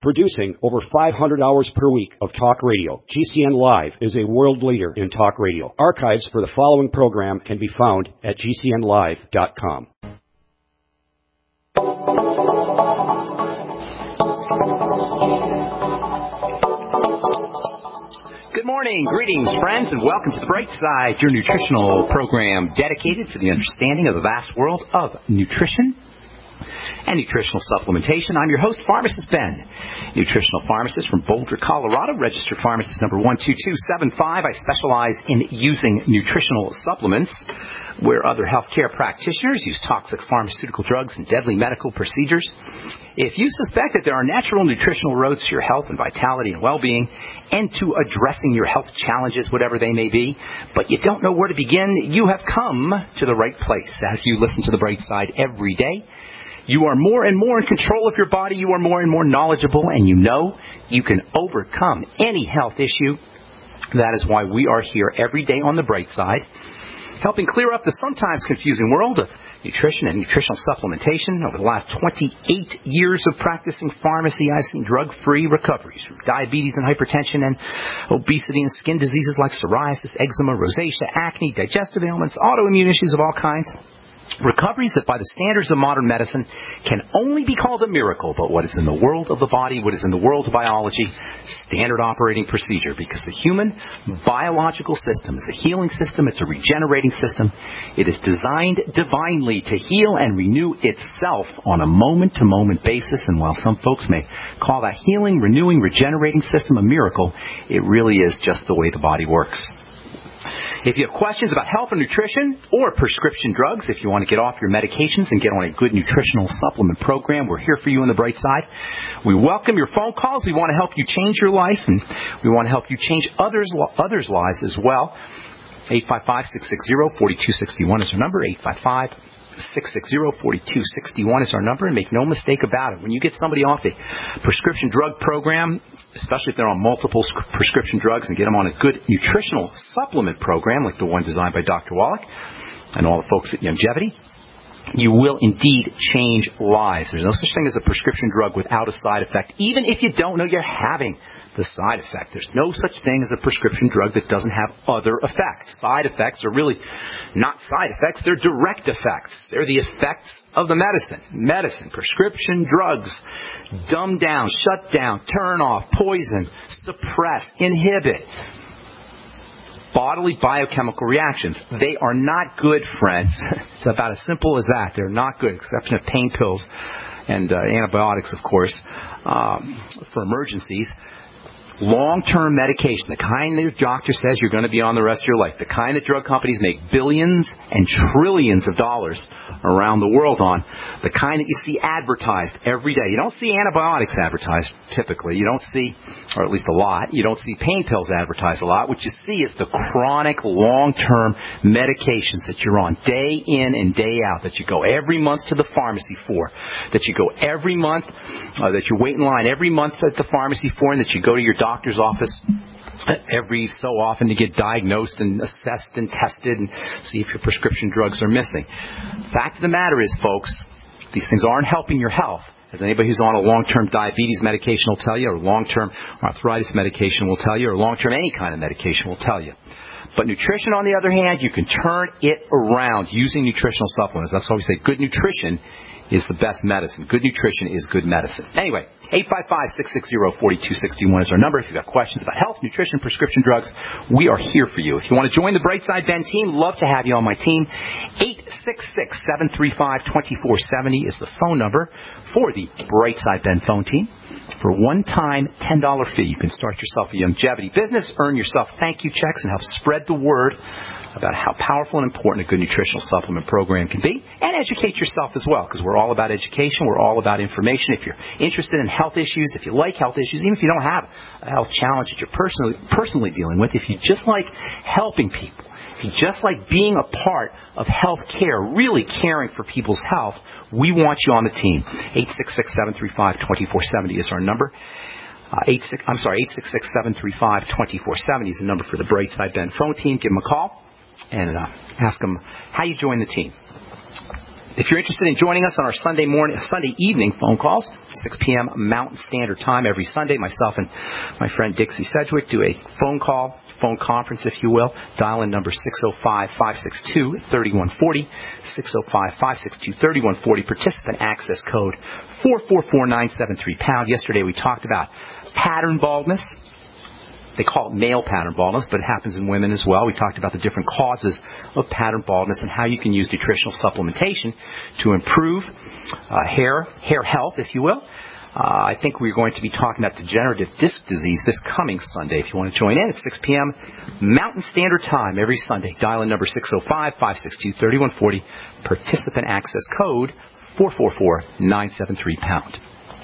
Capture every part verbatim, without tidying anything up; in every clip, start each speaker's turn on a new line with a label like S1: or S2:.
S1: Producing over five hundred hours per week of talk radio, G C N Live is a world leader in talk radio. Archives for the following program can be found at G C N live dot com.
S2: Good morning, greetings, friends, and welcome to The Bright Side, your nutritional program dedicated to the understanding of the vast world of nutrition and nutritional supplementation. I'm your host, Pharmacist Ben, nutritional pharmacist from Boulder, Colorado, registered pharmacist number one two two seven five. I specialize in using nutritional supplements where other healthcare practitioners use toxic pharmaceutical drugs and deadly medical procedures. If you suspect that there are natural nutritional roads to your health and vitality and well-being and to addressing your health challenges, whatever they may be, but you don't know where to begin, you have come to the right place as you listen to The Bright Side every day. You are more and more in control of your body. You are more and more knowledgeable, and you know you can overcome any health issue. That is why we are here every day on The Bright Side, helping clear up the sometimes confusing world of nutrition and nutritional supplementation. Over the last twenty-eight years of practicing pharmacy, I've seen drug-free recoveries from diabetes and hypertension and obesity and skin diseases like psoriasis, eczema, rosacea, acne, digestive ailments, autoimmune issues of all kinds. Recoveries that by the standards of modern medicine can only be called a miracle, but what is in the world of the body, what is in the world of biology, standard operating procedure, because the human biological system is a healing system, it's a regenerating system. It is designed divinely to heal and renew itself on a moment-to-moment basis, and while some folks may call that healing, renewing, regenerating system a miracle, it really is just the way the body works. If you have questions about health and nutrition or prescription drugs, if you want to get off your medications and get on a good nutritional supplement program, we're here for you on The Bright Side. We welcome your phone calls. We want to help you change your life, and we want to help you change others' others' lives as well. eight five five, six six zero, four two six one is our number. eight five five, six six zero, four two six one is our number, and make no mistake about it. When you get somebody off a prescription drug program, especially if they're on multiple prescription drugs, and get them on a good nutritional supplement program like the one designed by Doctor Wallach and all the folks at Longevity, you will indeed change lives. There's no such thing as a prescription drug without a side effect, even if you don't know you're having the side effect. There's no such thing as a prescription drug that doesn't have other effects. Side effects are really not side effects. They're direct effects. They're the effects of the medicine. Medicine, prescription drugs, dumb down, shut down, turn off, poison, suppress, inhibit bodily biochemical reactions. They are not good, friends. It's about as simple as that. They're not good, exception of pain pills and uh, antibiotics, of course, um, for emergencies. Long-term medication, the kind that your doctor says you're going to be on the rest of your life, the kind that drug companies make billions and trillions of dollars around the world on, the kind that you see advertised every day. You don't see antibiotics advertised typically. You don't see, or at least a lot, you don't see pain pills advertised a lot. What you see is the chronic, long-term medications that you're on day in and day out, that you go every month to the pharmacy for, that you go every month, uh, that you wait in line every month at the pharmacy for, and that you go to your doctor's office every so often to get diagnosed and assessed and tested and see if your prescription drugs are missing. Fact of the matter is, folks, these things aren't helping your health. As anybody who's on a long-term diabetes medication will tell you, or long-term arthritis medication will tell you, or long-term any kind of medication will tell you. But nutrition, on the other hand, you can turn it around using nutritional supplements. That's why we say good nutrition is the best medicine. Good nutrition is good medicine. Anyway, eight five five, six six zero, four two six one is our number. If you've got questions about health, nutrition, prescription drugs, we are here for you. If you want to join the Brightside Ben team, love to have you on my team. eight six six, seven three five, two four seven zero is the phone number for the Brightside Ben phone team. For a one-time ten dollars fee, you can start yourself a longevity business, earn yourself thank you checks, and help spread the word about how powerful and important a good nutritional supplement program can be, and educate yourself as well, because we're all about education, we're all about information. If you're interested in health issues, if you like health issues, even if you don't have a health challenge that you're personally, personally dealing with, if you just like helping people, if you just like being a part of health care, really caring for people's health, we want you on the team. eight six six, seven three five, two four seven zero is our number. Uh, eight six, I'm sorry, eight six six, seven three five, two four seven zero is the number for the Brightside Ben phone team. Give them a call and uh, ask them how you join the team. If you're interested in joining us on our Sunday morning, Sunday evening phone calls, six p.m. Mountain Standard Time every Sunday, myself and my friend Dixie Sedgwick do a phone call, phone conference, if you will. Dial in number six oh five, five six two, three one four oh, six oh five, five six two, three one four oh, participant access code four four four nine seven three pound. Yesterday we talked about pattern baldness. They call it male pattern baldness, but it happens in women as well. We talked about the different causes of pattern baldness and how you can use nutritional supplementation to improve uh, hair, hair health, if you will. Uh, I think we're going to be talking about degenerative disc disease this coming Sunday. If you want to join in at six p.m. Mountain Standard Time every Sunday. Dial in number six oh five, five six two, three one four oh, participant access code four four four nine seven three pound.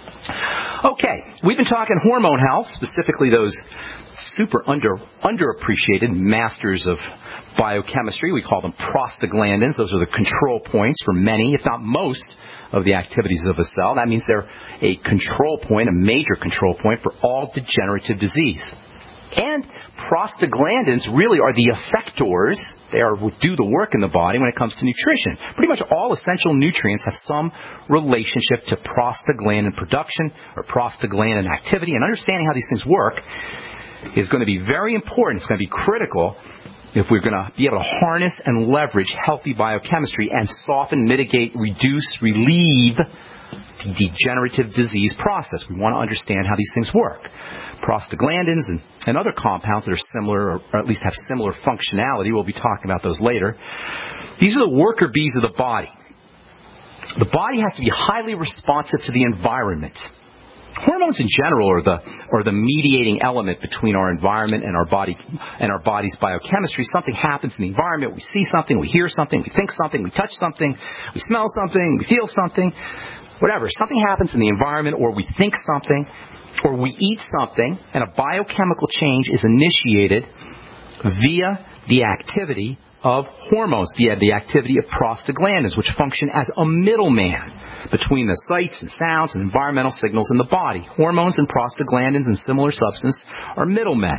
S2: Okay, we've been talking hormone health, specifically those super under underappreciated masters of biochemistry. We call them prostaglandins. Those are the control points for many, if not most, of the activities of a cell. That means they're a control point, a major control point for all degenerative disease. And prostaglandins really are the effectors. They are what do the work in the body when it comes to nutrition. Pretty much all essential nutrients have some relationship to prostaglandin production or prostaglandin activity. And understanding how these things work is going to be very important. It's going to be critical if we're going to be able to harness and leverage healthy biochemistry and soften, mitigate, reduce, relieve the degenerative disease process. We want to understand how these things work. Prostaglandins and, and other compounds that are similar, or, or at least have similar functionality, we'll be talking about those later. These are the worker bees of the body. The body has to be highly responsive to the environment. Hormones in general are the are the mediating element between our environment and our body and our body's biochemistry. Something happens in the environment. We see something, we hear something, we think something, we touch something, we smell something, we feel something. Whatever. Something happens in the environment, or we think something, or we eat something, and a biochemical change is initiated via the activity of hormones, via the activity of prostaglandins, which function as a middleman between the sights and sounds and environmental signals in the body. Hormones and prostaglandins and similar substance are middlemen.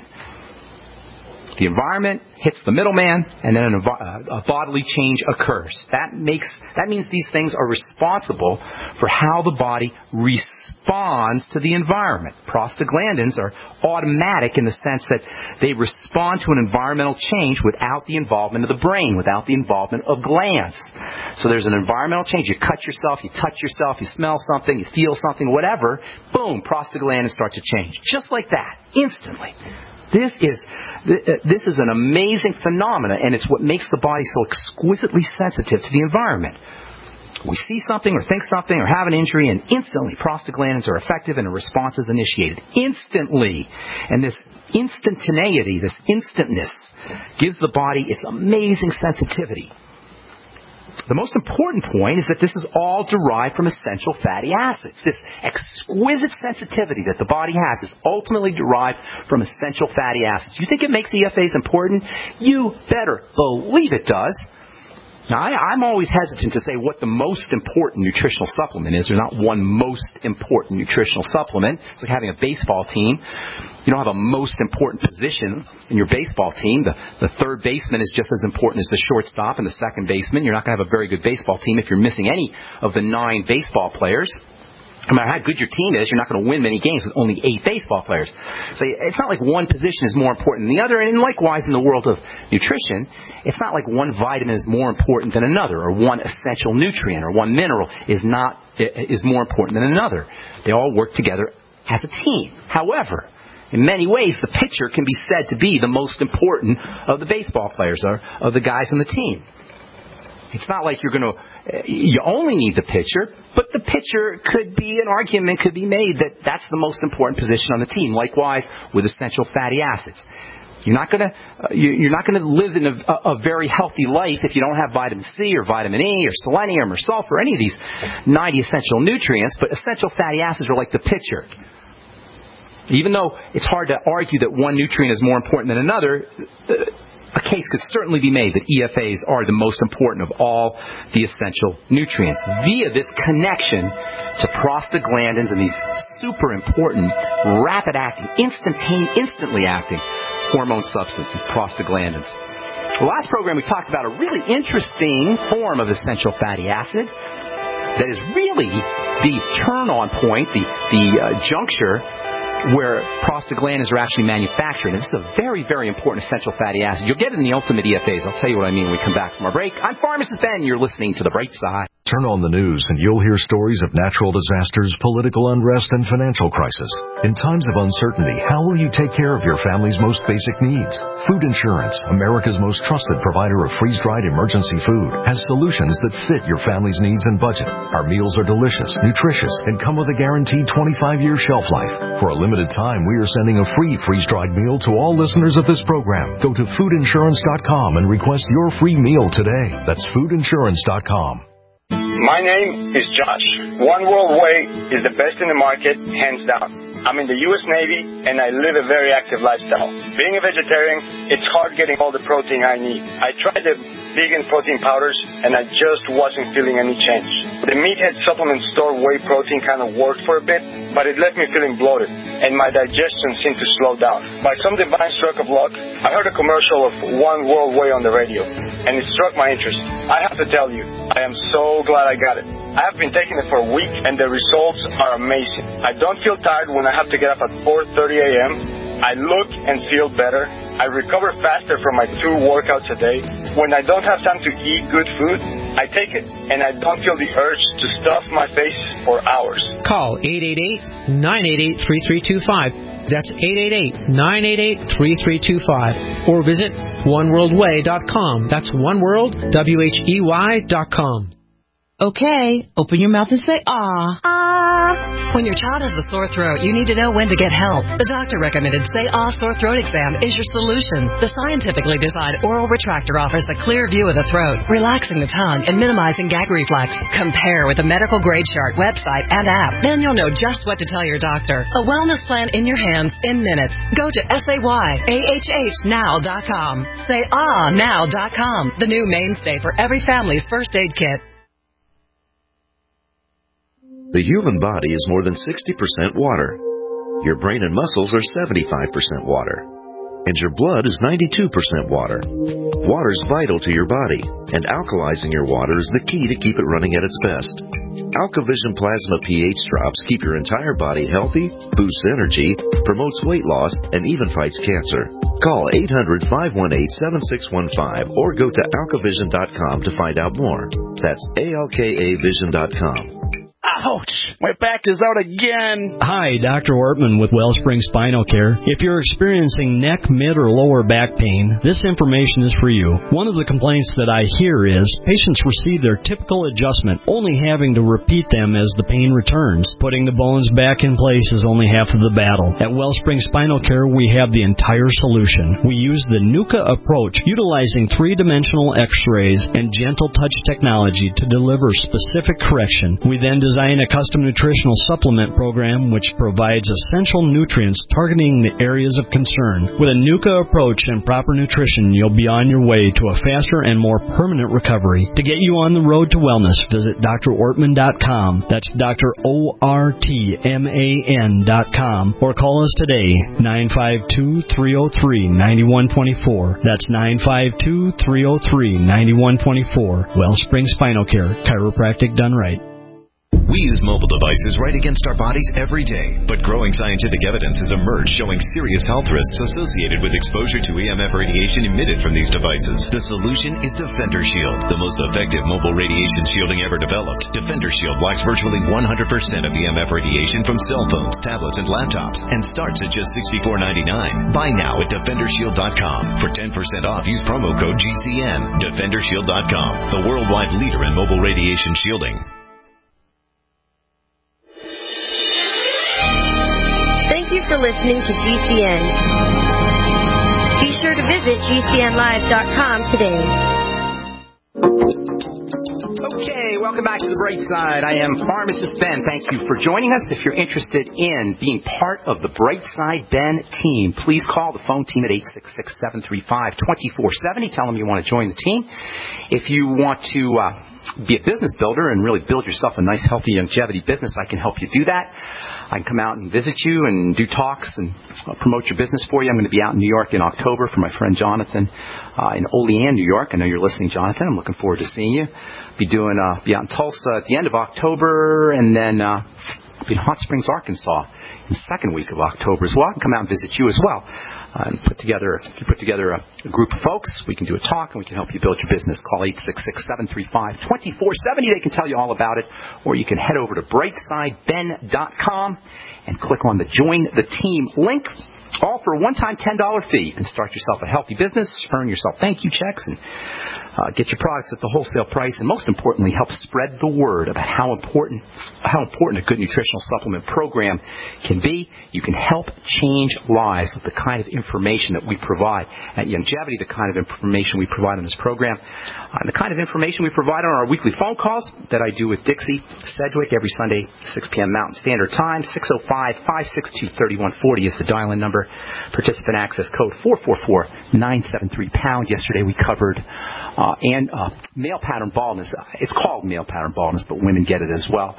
S2: The environment hits the middleman, and then an, a bodily change occurs. That makes that means these things are responsible for how the body responds to the environment. Prostaglandins are automatic in the sense that they respond to an environmental change without the involvement of the brain, without the involvement of glands. So there's an environmental change. You cut yourself, you touch yourself, you smell something, you feel something, whatever. Boom, prostaglandins start to change. Just like that, instantly. This is this is an amazing phenomenon, and it's what makes the body so exquisitely sensitive to the environment. We see something or think something or have an injury, and instantly prostaglandins are effective and a response is initiated. Instantly. And this instantaneity, this instantness, gives the body its amazing sensitivity. The most important point is that this is all derived from essential fatty acids. This exquisite sensitivity that the body has is ultimately derived from essential fatty acids. You think it makes E F As important? You better believe it does. Now, I, I'm always hesitant to say what the most important nutritional supplement is. There's not one most important nutritional supplement. It's like having a baseball team. You don't have a most important position in your baseball team. The, the third baseman is just as important as the shortstop and the second baseman. You're not going to have a very good baseball team if you're missing any of the nine baseball players. No matter how good your team is, you're not going to win many games with only eight baseball players. So it's not like one position is more important than the other. And likewise, in the world of nutrition, it's not like one vitamin is more important than another, or one essential nutrient or one mineral is not is more important than another. They all work together as a team. However, in many ways, the pitcher can be said to be the most important of the baseball players, or of the guys on the team. It's not like you're going to, you only need the pitcher, but the pitcher could be, an argument could be made that that's the most important position on the team. Likewise, with essential fatty acids. You're not going to, you're not going to live in a, a very healthy life if you don't have vitamin C or vitamin E or selenium or sulfur, any of these ninety essential nutrients, but essential fatty acids are like the pitcher. Even though it's hard to argue that one nutrient is more important than another, a case could certainly be made that E F As are the most important of all the essential nutrients via this connection to prostaglandins and these super important, rapid-acting, instantaneous, instantly acting hormone substances, prostaglandins. The last program we talked about a really interesting form of essential fatty acid that is really the turn-on point, the, the uh, juncture where prostaglandins are actually manufactured. And this is a very, very important essential fatty acid. You'll get it in the Ultimate E F As. I'll tell you what I mean when we come back from our break. I'm Pharmacist Ben. You're listening to The Bright Side.
S3: Turn on the news and you'll hear stories of natural disasters, political unrest, and financial crisis. In times of uncertainty, how will you take care of your family's most basic needs? Food Insurance, America's most trusted provider of freeze-dried emergency food, has solutions that fit your family's needs and budget. Our meals are delicious, nutritious, and come with a guaranteed twenty-five year shelf life. For a limited time, we are sending a free freeze-dried meal to all listeners of this program. Go to food insurance dot com and request your free meal today. That's food insurance dot com.
S4: My name is Josh. One World Way is the best in the market, hands down. I'm in the U S Navy, and I live a very active lifestyle. Being a vegetarian, it's hard getting all the protein I need. I tried the vegan protein powders, and I just wasn't feeling any change. The Meathead supplement store whey protein kind of worked for a bit, but it left me feeling bloated, and my digestion seemed to slow down. By some divine stroke of luck, I heard a commercial of One World Way on the radio, and it struck my interest. I have to tell you, I am so glad I got it. I have been taking it for a week, and the results are amazing. I don't feel tired when I have to get up at four thirty a.m., I look and feel better. I recover faster from my two workouts a day. When I don't have time to eat good food, I take it, and I don't feel the urge to stuff my face for hours.
S5: Call eight eight eight, nine eight eight, three three two five. That's eight eight eight, nine eight eight, three three two five. Or visit one world way dot com. That's oneworld, W H E Y dot com.
S6: Okay, open your mouth and say, ah.
S7: Ah. When your child has a sore throat, you need to know when to get help. The doctor-recommended Say Ah Sore Throat Exam is your solution. The scientifically designed oral retractor offers a clear view of the throat, relaxing the tongue and minimizing gag reflex. Compare with the medical grade chart website and app. Then you'll know just what to tell your doctor. A wellness plan in your hands in minutes. Go to say ah now dot com. say ah now dot com, the new mainstay for every family's first aid kit.
S8: The human body is more than sixty percent water. Your brain and muscles are seventy-five percent water. And your blood is ninety-two percent water. Water is vital to your body, and alkalizing your water is the key to keep it running at its best. AlkaVision Plasma pH drops keep your entire body healthy, boosts energy, promotes weight loss, and even fights cancer. Call eight hundred, five one eight, seven six one five or go to alka vision dot com to find out more. That's A L K A vision dot com.
S9: Ouch! My back is out again.
S10: Hi, Doctor Ortman with Wellspring Spinal Care. If you're experiencing neck, mid, or lower back pain, this information is for you. One of the complaints that I hear is patients receive their typical adjustment, only having to repeat them as the pain returns. Putting the bones back in place is only half of the battle. At Wellspring Spinal Care, we have the entire solution. We use the NUCA approach, utilizing three-dimensional x-rays and gentle touch technology to deliver specific correction. We then design a custom nutritional supplement program which provides essential nutrients targeting the areas of concern. With a NUCA approach and proper nutrition, you'll be on your way to a faster and more permanent recovery. To get you on the road to wellness, visit D R ortman dot com. That's Doctor O R T M A N dot com. Or call us today, nine five two, three oh three, nine one two four. That's nine five two, three oh three, nine one two four. Wellspring Spinal Care, chiropractic done right.
S3: We use mobile devices right against our bodies every day, but growing scientific evidence has emerged showing serious health risks associated with exposure to E M F radiation emitted from these devices. The solution is Defender Shield, the most effective mobile radiation shielding ever developed. Defender Shield blocks virtually one hundred percent of E M F radiation from cell phones, tablets, and laptops, and starts at just sixty-four ninety-nine. Buy now at defender shield dot com. For ten percent off, use promo code G C N. defender shield dot com, the worldwide leader in mobile radiation shielding.
S11: Thank you for listening to G C N. Be sure to visit G C N live dot com today.
S2: Okay, welcome back to The Bright Side. I am Pharmacist Ben. Thank you for joining us. If you're interested in being part of the Bright Side Ben team, please call the phone team at eight six six, seven three five, two four seven zero. Tell them you want to join the team. If you want to... Uh, be a business builder and really build yourself a nice, healthy longevity business, I can help you do that. I can come out and visit you and do talks and promote your business for you. I'm going to be out in New York in October for my friend Jonathan uh, in Olean, New York. I know you're listening, Jonathan. I'm looking forward to seeing you. Be doing uh, be out in Tulsa at the end of October, and then uh, be in Hot Springs, Arkansas in the second week of October as well. I can come out and visit you as well. Uh, and put together, if you put together a, a group of folks, we can do a talk and we can help you build your business. Call eight six six, seven three five, two four seven zero. They can tell you all about it. Or you can head over to brightside ben dot com and click on the Join the Team link. All for a one-time ten dollars fee. You can start yourself a healthy business, earn yourself thank you checks, and uh, get your products at the wholesale price, and most importantly, help spread the word about how important how important a good nutritional supplement program can be. You can help change lives with the kind of information that we provide at Longevity, the kind of information we provide on this program, uh, and the kind of information we provide on our weekly phone calls that I do with Dixie Sedgwick every Sunday, six p.m. Mountain Standard Time. six oh five, five six two, three one four zero is the dial-in number. Participant access code four four four, nine seven three, pound. Yesterday we covered uh, and uh, male pattern baldness. It's called male pattern baldness, but women get it as well.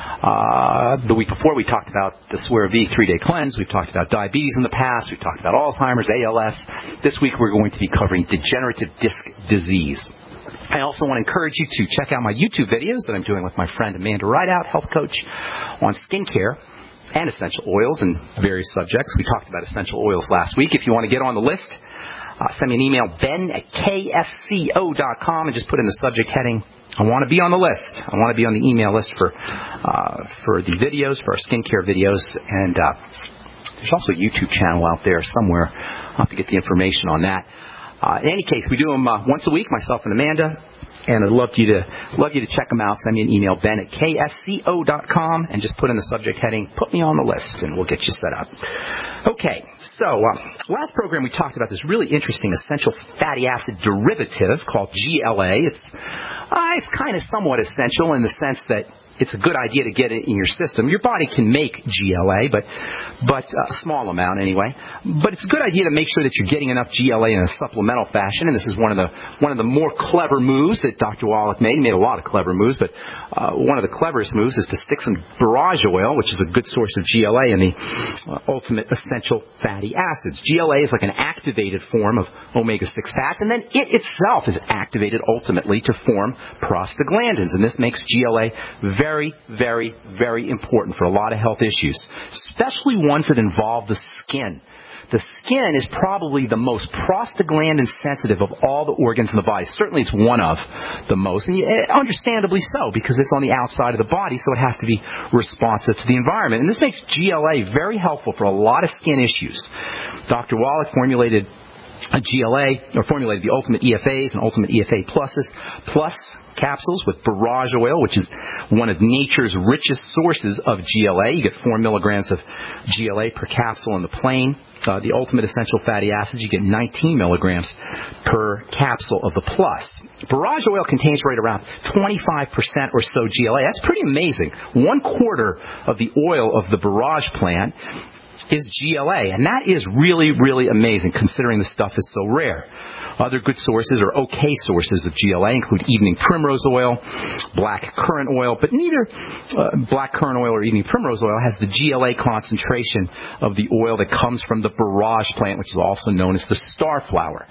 S2: Uh, the week before we talked about the Swear V three-day cleanse. We've talked about diabetes in the past. We've talked about Alzheimer's, A L S. This week we're going to be covering degenerative disc disease. I also want to encourage you to check out my YouTube videos that I'm doing with my friend Amanda Rideout, health coach, on skincare and essential oils and various subjects. We talked about essential oils last week. If you want to get on the list, uh, send me an email, ben at k s c o dot com, and just put in the subject heading, I want to be on the list. I want to be on the email list for uh, for the videos, for our skincare videos. And uh, there's also a YouTube channel out there somewhere. I'll have to get the information on that. Uh, in any case, we do them uh, once a week, myself and Amanda. And I'd love you to love you to check them out. Send me an email, ben at k s c o dot com, and just put in the subject heading, put me on the list, and we'll get you set up. Okay, so uh, last program we talked about this really interesting essential fatty acid derivative called G L A. It's uh, it's kind of somewhat essential in the sense that it's a good idea to get it in your system. Your body can make G L A, but but uh, a small amount anyway. But it's a good idea to make sure that you're getting enough G L A in a supplemental fashion. And this is one of the one of the more clever moves that Doctor Wallach made. He made a lot of clever moves, but uh, one of the cleverest moves is to stick some borage oil, which is a good source of G L A, in the uh, ultimate essential fatty acids. G L A is like an activated form of omega six fats, and then it itself is activated ultimately to form prostaglandins, and this makes G L A very Very, very, very important for a lot of health issues, especially ones that involve the skin. The skin is probably the most prostaglandin sensitive of all the organs in the body. Certainly it's one of the most, and understandably so, because it's on the outside of the body, so it has to be responsive to the environment. And this makes G L A very helpful for a lot of skin issues. Doctor Wallach formulated a G L A, or formulated the Ultimate E F As and Ultimate E F A Pluses, plus capsules with borage oil, which is one of nature's richest sources of G L A. You get four milligrams of G L A per capsule in the plain. Uh, the Ultimate Essential Fatty Acids, you get nineteen milligrams per capsule of the plus. Borage oil contains right around twenty-five percent or so G L A. That's pretty amazing. One quarter of the oil of the borage plant is G L A, and that is really, really amazing considering the stuff is so rare. Other good sources, or okay sources of G L A, include evening primrose oil, black currant oil, but neither uh, black currant oil or evening primrose oil has the G L A concentration of the oil that comes from the borage plant, which is also known as the star flower.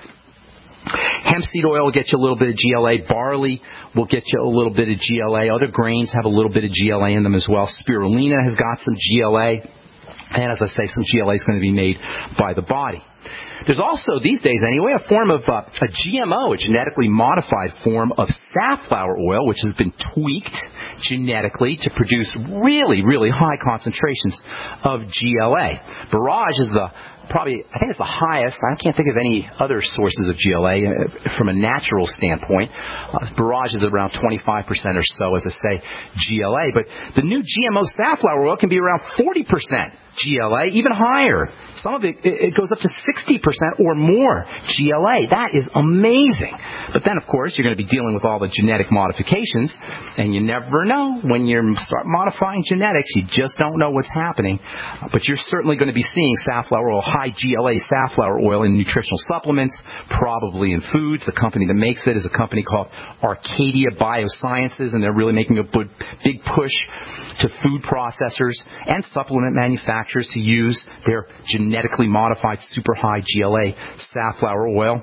S2: Hemp seed oil will get you a little bit of G L A. Barley will get you a little bit of G L A. Other grains have a little bit of G L A in them as well. Spirulina has got some G L A. And as I say, some G L A is going to be made by the body. There's also, these days anyway, a form of uh, a G M O, a genetically modified form of safflower oil, which has been tweaked genetically to produce really, really high concentrations of G L A. Borage is the probably, I think it's the highest. I can't think of any other sources of G L A from a natural standpoint. Uh, borage is around twenty-five percent or so, as I say, G L A. But the new G M O safflower oil can be around forty percent G L A, even higher. Some of it, it goes up to sixty percent or more G L A. That is amazing. But then, of course, you're going to be dealing with all the genetic modifications, and you never know when you start modifying genetics. You just don't know what's happening. But you're certainly going to be seeing safflower oil, high G L A safflower oil in nutritional supplements, probably in foods. The company that makes it is a company called Arcadia Biosciences, and they're really making a big push to food processors and supplement manufacturers to use their genetically modified super high G L A safflower oil.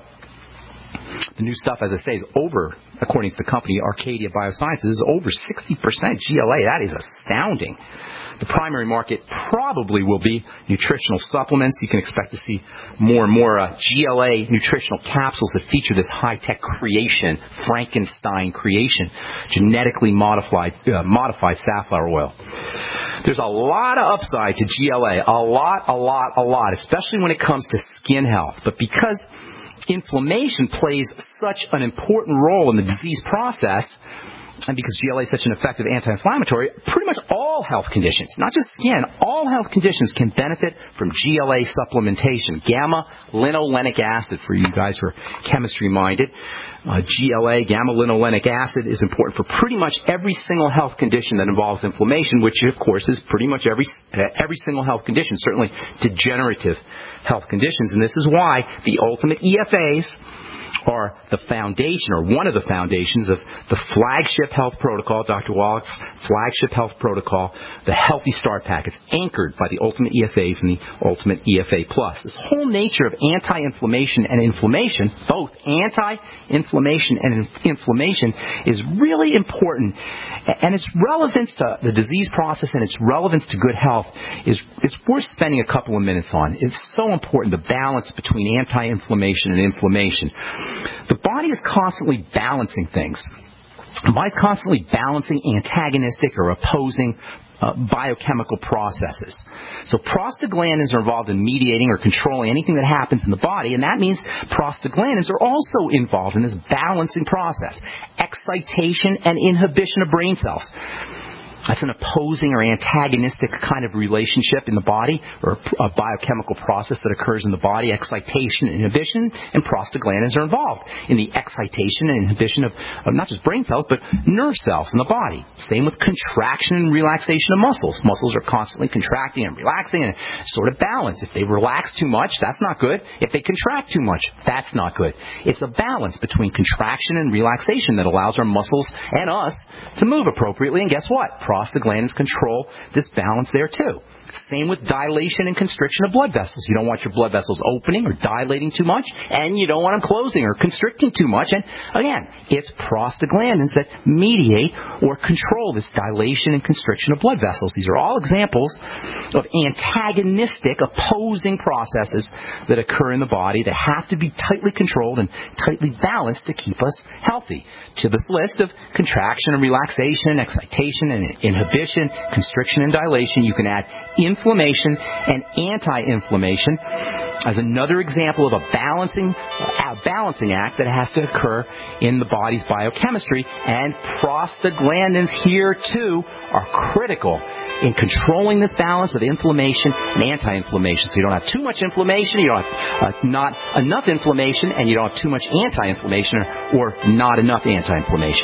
S2: The new stuff, as I say, is over, according to the company Arcadia Biosciences, is over sixty percent G L A. That is astounding. The primary market probably will be nutritional supplements. You can expect to see more and more uh, G L A nutritional capsules that feature this high-tech creation, Frankenstein creation, genetically modified, uh, modified safflower oil. There's a lot of upside to G L A, a lot, a lot, a lot, especially when it comes to skin health. But because inflammation plays such an important role in the disease process, and because G L A is such an effective anti-inflammatory, pretty much all health conditions, not just skin, all health conditions can benefit from G L A supplementation. Gamma-linolenic acid, for you guys who are chemistry-minded. Uh, G L A, gamma-linolenic acid, is important for pretty much every single health condition that involves inflammation, which, of course, is pretty much every uh, every single health condition, certainly degenerative health conditions. And this is why the ultimate E F As are the foundation, or one of the foundations, of the flagship health protocol, Doctor Wallach's flagship health protocol, the Healthy Start Pack. It's anchored by the Ultimate E F As and the Ultimate E F A Plus. This whole nature of anti-inflammation and inflammation, both anti-inflammation and inflammation, is really important. And its relevance to the disease process and its relevance to good health is, is worth spending a couple of minutes on. It's so important, the balance between anti-inflammation and inflammation. The body is constantly balancing things. The body is constantly balancing antagonistic or opposing uh, biochemical processes. So prostaglandins are involved in mediating or controlling anything that happens in the body, and that means prostaglandins are also involved in this balancing process. Excitation and inhibition of brain cells. That's an opposing or antagonistic kind of relationship in the body, or a biochemical process that occurs in the body. Excitation and inhibition, and prostaglandins are involved in the excitation and inhibition of, of not just brain cells, but nerve cells in the body. Same with contraction and relaxation of muscles. Muscles are constantly contracting and relaxing and sort of balance. If they relax too much, that's not good. If they contract too much, that's not good. It's a balance between contraction and relaxation that allows our muscles and us to move appropriately. And guess what? Prostaglandins control this balance there too. Same with dilation and constriction of blood vessels. You don't want your blood vessels opening or dilating too much, and you don't want them closing or constricting too much. And again, it's prostaglandins that mediate or control this dilation and constriction of blood vessels. These are all examples of antagonistic, opposing processes that occur in the body that have to be tightly controlled and tightly balanced to keep us healthy. To this list of contraction and relaxation, excitation and inhibition, constriction and dilation, you can add inflammation and anti-inflammation as another example of a balancing a balancing act that has to occur in the body's biochemistry. And prostaglandins here too are critical in controlling this balance of inflammation and anti-inflammation. So you don't have too much inflammation, you don't have uh, not enough inflammation, and you don't have too much anti-inflammation or, or not enough anti-inflammation.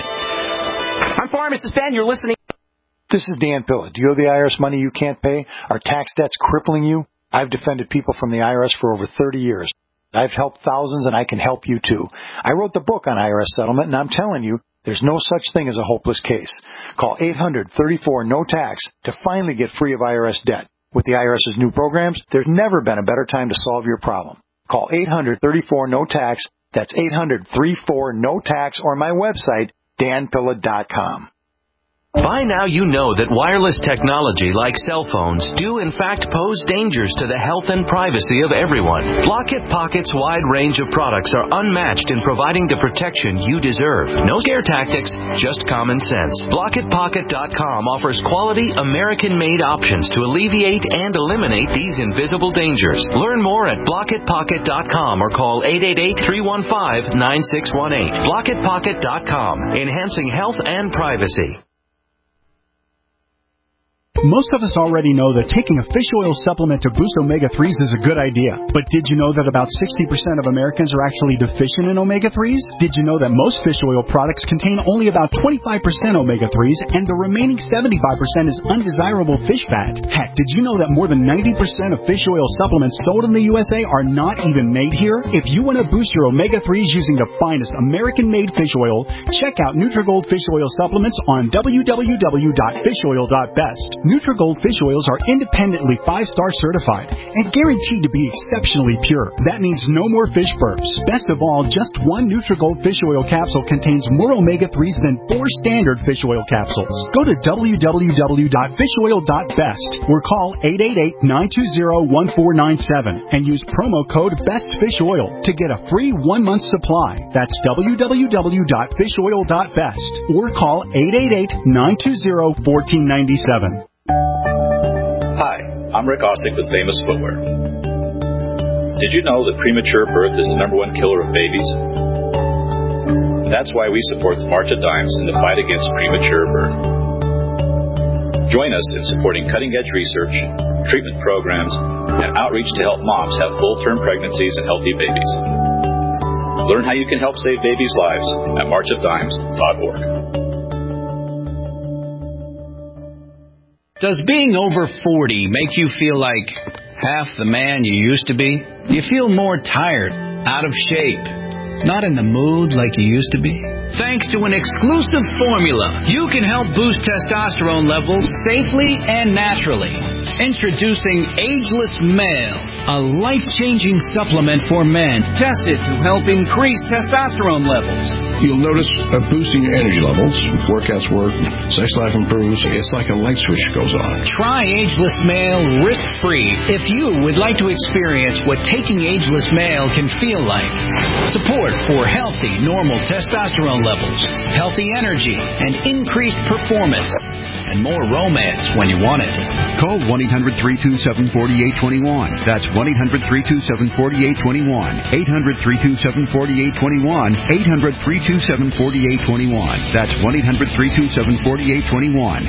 S2: I'm Pharmacist Ben. You're listening.
S12: This is Dan Pilla. Do you owe the I R S money you can't pay? Are tax debts crippling you? I've defended people from the I R S for over thirty years. I've helped thousands, and I can help you too. I wrote the book on I R S settlement, and I'm telling you, there's no such thing as a hopeless case. Call eight hundred, thirty-four, no tax to finally get free of I R S debt. With the I R S's new programs, there's never been a better time to solve your problem. Call eight hundred, thirty-four, no tax. That's eight hundred, thirty-four, no tax, or my website, dan pilla dot com.
S13: By now you know that wireless technology like cell phones do in fact pose dangers to the health and privacy of everyone. Blockit Pocket's wide range of products are unmatched in providing the protection you deserve. No scare tactics, just common sense. Blockit Pocket dot com offers quality American-made options to alleviate and eliminate these invisible dangers. Learn more at Blockit Pocket dot com or call eight eight eight, three one five, nine six one eight. Blockit Pocket dot com, enhancing health and privacy.
S14: Most of us already know that taking a fish oil supplement to boost omega threes is a good idea. But did you know that about sixty percent of Americans are actually deficient in omega threes? Did you know that most fish oil products contain only about twenty-five percent omega threes and the remaining seventy-five percent is undesirable fish fat? Heck, did you know that more than ninety percent of fish oil supplements sold in the U S A are not even made here? If you want to boost your omega threes using the finest American-made fish oil, check out Nutrigold Fish Oil Supplements on w w w dot fish oil dot best. Nutrigold fish oils are independently five-star certified and guaranteed to be exceptionally pure. That means no more fish burps. Best of all, just one Nutrigold fish oil capsule contains more omega threes than four standard fish oil capsules. Go to w w w dot fish oil dot best or call eight eight eight, nine two zero, one four nine seven and use promo code BESTFISHOIL to get a free one-month supply. That's w w w dot fish oil dot best or call eight eight eight, nine two zero, one four nine seven.
S15: Hi, I'm Rick Ossick with Famous Footwear. Did you know that premature birth is the number one killer of babies? That's why we support the March of Dimes in the fight against premature birth. Join us in supporting cutting-edge research, treatment programs, and outreach to help moms have full-term pregnancies and healthy babies. Learn how you can help save babies' lives at march of dimes dot org.
S16: Does being over forty make you feel like half the man you used to be? Do you feel more tired, out of shape, not in the mood like you used to be? Thanks to an exclusive formula, you can help boost testosterone levels safely and naturally. Introducing Ageless Male, a life-changing supplement for men tested to help increase testosterone levels.
S17: You'll notice a boosting your energy levels, workouts work, sex life improves. It's like a light switch goes on.
S16: Try Ageless Male risk-free if you would like to experience what taking Ageless Male can feel like. Support for healthy, normal testosterone levels, healthy energy, and increased performance. And more romance when you want it.
S18: Call one eight hundred, three two seven, four eight two one. That's one eight hundred, three two seven, four eight two one. eight hundred, three two seven, four eight two one. eight hundred, three two seven, four eight two one. That's one eight hundred, three two seven, four eight two one.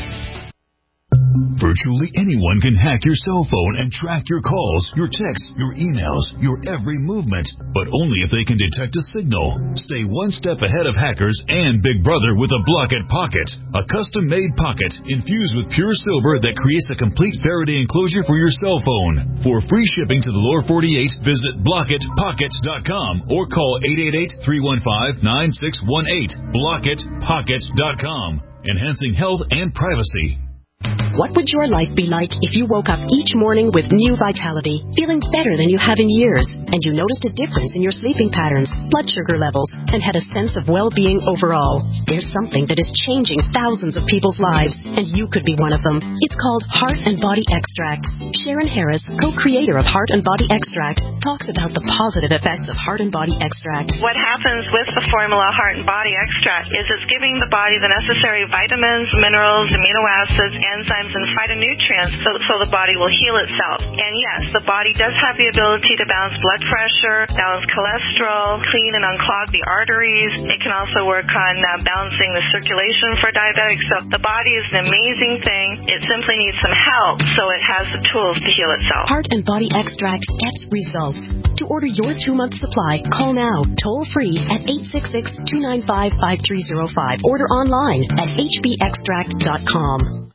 S19: Virtually anyone can hack your cell phone and track your calls, your texts, your emails, your every movement, but only if they can detect a signal. Stay one step ahead of hackers and Big Brother with a Block-It Pocket, a custom-made pocket infused with pure silver that creates a complete Faraday enclosure for your cell phone. For free shipping to the lower forty-eight, visit block it pocket dot com or call eight eight eight, three one five, nine six one eight. block it pocket dot com, enhancing health and privacy.
S20: What would your life be like if you woke up each morning with new vitality, feeling better than you have in years, and you noticed a difference in your sleeping patterns, blood sugar levels, and had a sense of well-being overall? There's something that is changing thousands of people's lives, and you could be one of them. It's called Heart and Body Extract. Sharon Harris, co-creator of Heart and Body Extract, talks about the positive effects of Heart and Body Extract.
S21: What happens with the formula Heart and Body Extract is it's giving the body the necessary vitamins, minerals, amino acids, enzymes, and phytonutrients so, so the body will heal itself. And yes, the body does have the ability to balance blood pressure, balance cholesterol, clean and unclog the arteries. It can also work on uh, balancing the circulation for diabetics. So the body is an amazing thing. It simply needs some help so it has the tools to heal itself.
S20: Heart and Body Extract gets results. To order your two-month supply, call now, toll-free at eight six six, two nine five, five three zero five. Order online at h b extract dot com.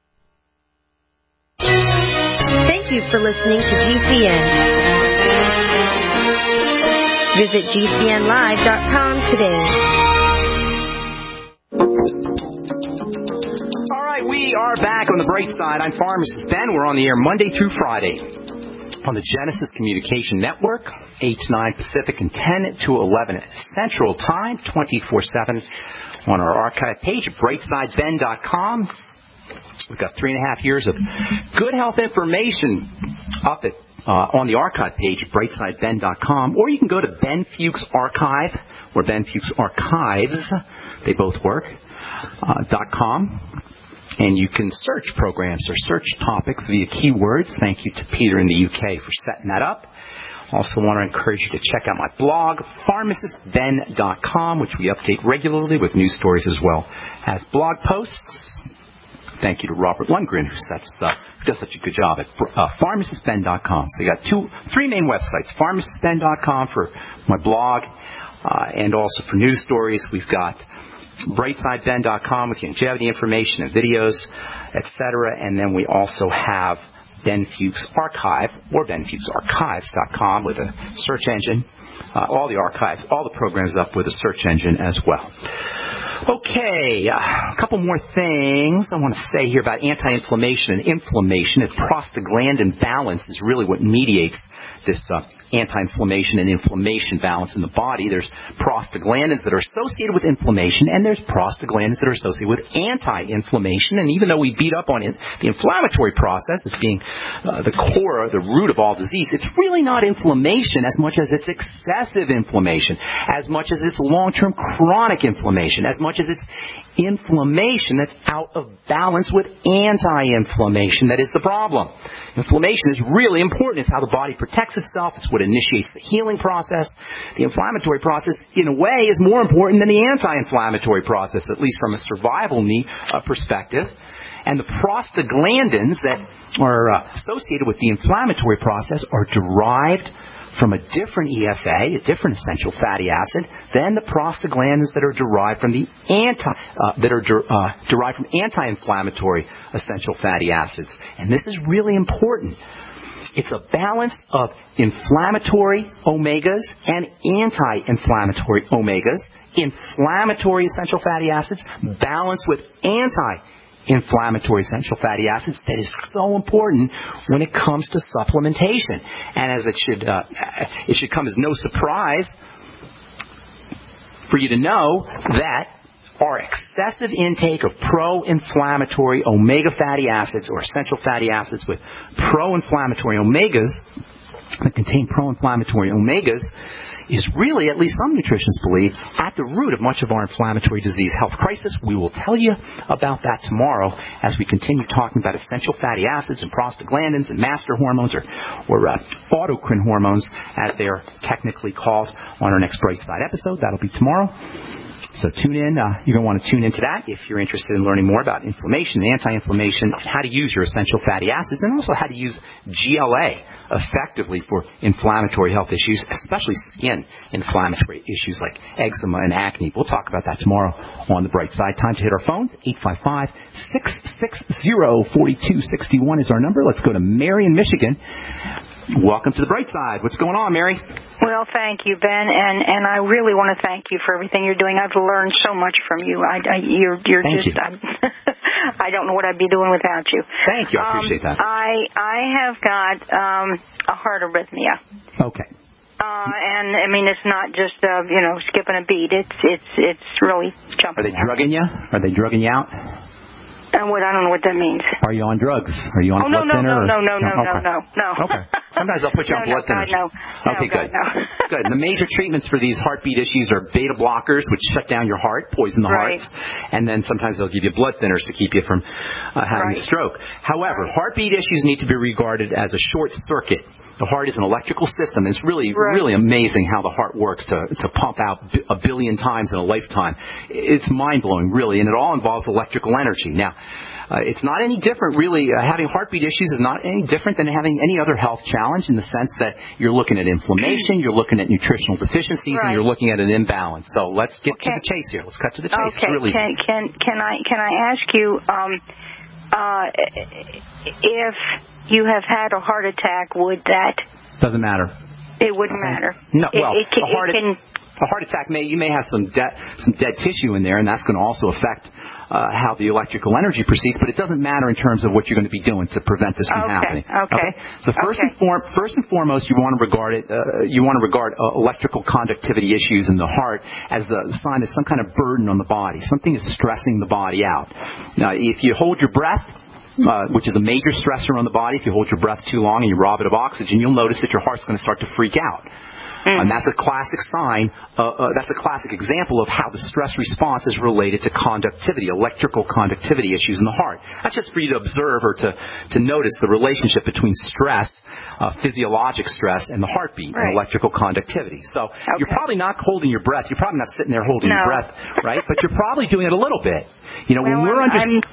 S11: Thank you for listening to G C N. Visit G C N live dot com today.
S2: All right, we are back on the bright side. I'm Pharmacist Ben. We're on the air Monday through Friday on the Genesis Communication Network, eight to nine Pacific and ten to eleven Central Time, twenty-four seven on our archive page at bright side ben dot com. We've got three and a half years of good health information up at, uh, on the archive page at bright side ben dot com, or you can go to Ben Fuchs Archive, or Ben Fuchs Archives, they both work, uh, dot com, and you can search programs or search topics via keywords. Thank you to Peter in the U K for setting that up. Also want to encourage you to check out my blog, pharmacist ben dot com, which we update regularly with news stories as well as blog posts. thank you to Robert Lundgren, who sets, uh, does such a good job at uh, pharmacist ben dot com. So you got two, three main websites, pharmacist ben dot com for my blog, uh, and also for news stories. We've got brightside ben dot com with longevity information and videos, et cetera. And then we also have Ben Fuchs Archive, or ben fuchs archives dot com with a search engine. Uh, all the archives, all the programs up with a search engine as well. Okay, uh, a couple more things I want to say here about anti-inflammation and inflammation. And prostaglandin balance is really what mediates this uh, anti-inflammation and inflammation balance in the body. There's prostaglandins that are associated with inflammation, and there's prostaglandins that are associated with anti-inflammation. And even though we beat up on it, the inflammatory process as being uh, the core, the root of all disease, it's really not inflammation as much as it's excessive inflammation, as much as it's long-term chronic inflammation, as much as it's inflammation that's out of balance with anti-inflammation that is the problem. Inflammation is really important. It's how the body protects itself. It's what initiates the healing process. The inflammatory process, in a way, is more important than the anti-inflammatory process, at least from a survival need, uh, perspective. And the prostaglandins that are uh, associated with the inflammatory process are derived from a different E F A, a different essential fatty acid, than the prostaglandins that are derived from the anti uh, that are der, uh, derived from anti-inflammatory essential fatty acids. And this is really important. It's a balance of inflammatory omegas and anti-inflammatory omegas, inflammatory essential fatty acids balanced with anti inflammatory essential fatty acids that is so important when it comes to supplementation. And as it should uh, it should come as no surprise for you to know that our excessive intake of pro-inflammatory omega fatty acids or essential fatty acids with pro-inflammatory omegas that contain pro-inflammatory omegas is really, at least some nutritionists believe, at the root of much of our inflammatory disease health crisis. We will tell you about that tomorrow as we continue talking about essential fatty acids and prostaglandins and master hormones, or, or uh, autocrine hormones, as they are technically called, on our next Bright Side episode. That'll be tomorrow. So tune in. Uh, you're going to want to tune into that if you're interested in learning more about inflammation and anti-inflammation, and how to use your essential fatty acids, and also how to use G L A effectively for inflammatory health issues, especially skin inflammatory issues like eczema and acne. We'll talk about that tomorrow on The Bright Side. Time to hit our phones. eight five five, six six zero, four two six one is our number. Let's go to Mary in Michigan. Welcome to The Bright Side. What's going on, Mary?
S1: Well, thank you, Ben, and, and I really want to thank you for everything you're doing. I've learned so much from you. I, I you're you're
S2: thank
S1: just
S2: you.
S1: I don't know what I'd be doing without you.
S2: Thank you. I appreciate
S1: um,
S2: that.
S1: I I have got um, a heart arrhythmia.
S2: Okay.
S1: Uh, and I mean, it's not just uh, you know skipping a beat. It's it's it's really jumping.
S2: Are they drugging you? Are they drugging you out?
S1: And what I don't know what that means.
S2: Are you on drugs? Are you on
S1: oh,
S2: a blood
S1: no, no,
S2: thinner?
S1: No, no, no, no,
S2: okay.
S1: no, no, no.
S2: Okay. Sometimes I'll put you
S1: no,
S2: on blood
S1: no,
S2: thinners.
S1: God, no.
S2: Okay,
S1: no,
S2: good.
S1: God, no.
S2: Good. The major treatments for these heartbeat issues are beta blockers, which shut down your heart, poison the
S1: right.
S2: hearts, and then sometimes they'll give you blood thinners to keep you from uh, having
S1: right.
S2: a stroke. However, right. heartbeat issues need to be regarded as a short circuit. The heart is an electrical system. It's really, right. really amazing how the heart works to, to pump out a billion times in a lifetime. It's mind-blowing, really, and it all involves electrical energy. Now, uh, it's not any different, really. Uh, having heartbeat issues is not any different than having any other health challenge, in the sense that you're looking at inflammation, you're looking at nutritional deficiencies,
S1: right.
S2: and you're looking at an imbalance. So let's get
S1: okay.
S2: to the chase here. Let's cut to the chase.
S1: Okay.
S2: Really
S1: can, can, can, I, can I ask you... Um, Uh, if you have had a heart attack, would that...
S2: Doesn't matter.
S1: It wouldn't matter.
S2: No, well,
S1: it, it,
S2: a, heart,
S1: it can,
S2: a heart attack, may you may have some, de- some dead tissue in there, and that's going to also affect uh, how the electrical energy proceeds, but it doesn't matter in terms of what you're going to be doing to prevent this from
S1: okay,
S2: happening.
S1: Okay.
S2: okay? So first,
S1: okay.
S2: and form, first and foremost, you want to regard it. Uh, you want to regard uh, electrical conductivity issues in the heart as a sign of some kind of burden on the body. Something is stressing the body out. Now, if you hold your breath, Uh, which is a major stressor on the body. If you hold your breath too long and you rob it of oxygen, you'll notice that your heart's going to start to freak out. Mm-hmm. And that's a classic sign, uh, uh, that's a classic example of how the stress response is related to conductivity, electrical conductivity issues in the heart. That's just for you to observe or to, to notice the relationship between stress, uh, physiologic stress, and the heartbeat right. and electrical conductivity. So okay. you're probably not holding your breath. You're probably not sitting there holding
S1: no.
S2: your breath, right? But you're probably doing it a little bit. You know,
S1: well,
S2: when we're
S1: I'm,
S2: under...
S1: I'm,